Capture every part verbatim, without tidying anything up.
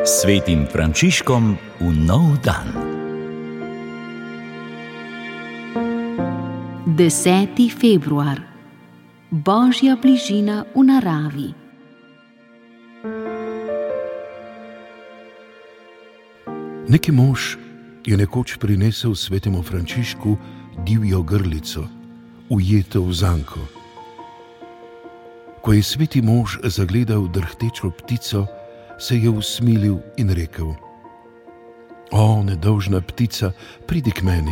Svetim Frančiškom v nov dan. deseti februar. Božja bližina v naravi. Neki mož je nekoč prinesel svetemu Frančišku divjo grlico, ujeto v zanko. Ko je sveti mož zagledal drhtečo ptico, se je usmilil in rekel: O, nedolžna ptica, pridi k meni.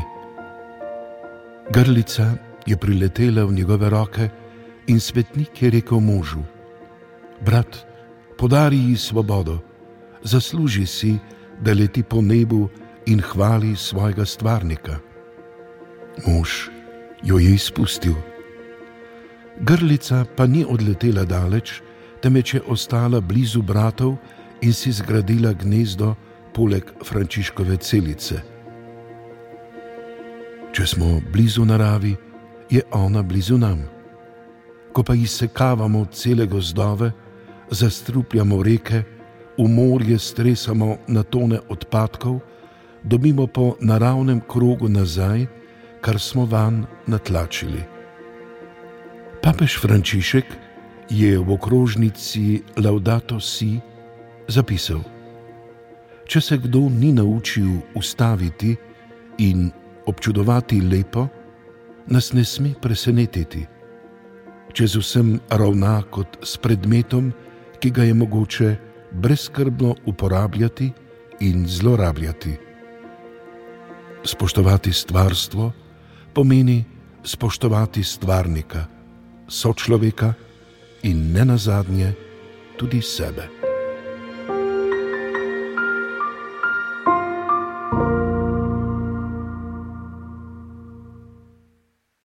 Grlica je priletela v njegove roke in svetnik je rekel možu: Brat, podari ji svobodo, zasluži si, da leti po nebu in hvali svojega stvarnika. Mož jo je izpustil. Grlica pa ni odletela daleč, temveč je ostala blizu bratov in si zgradila gnezdo poleg Frančiškove celice. Če smo blizu naravi, je ona blizu nam. Ko pa izsekavamo cele gozdove, zastrupljamo reke, v morje stresamo na tone odpadkov, dobimo po naravnem krogu nazaj, kar smo vanj natlačili. Papež Frančišek je v okrožnici Laudato Si zapisal: Če se kdo ni naučil ustaviti in občudovati lepo, nas ne sme presenetiti. Če z vsem ravna kot s predmetom, ki ga je mogoče brezskrbno uporabljati in zlorabljati. Spoštovati stvarstvo pomeni spoštovati stvarnika, sočloveka in nenazadnje tudi sebe.